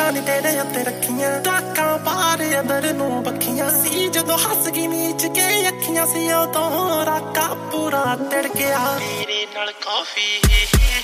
नजरां नी तेरे उत्ते रखियां ताकां पार अंदर नूं बखियां सी जदों हस गई मीच के अखियां सी उदों राका पूरा तिड़किया मेरे नाल कॉफी